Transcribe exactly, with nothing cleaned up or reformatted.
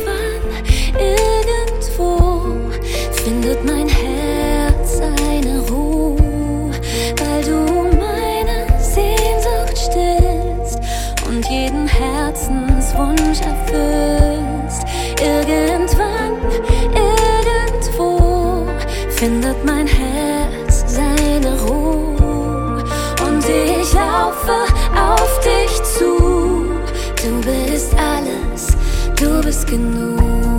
irgendwann, irgendwo findet mein Herz seine Ruhe, weil du meine Sehnsucht stillst und jeden Herzenswunsch erfüllst. Irgendwann, irgendwo findet mein Herz seine Ruhe und ich laufe auf dich zu. Du bist alles, du bist genug.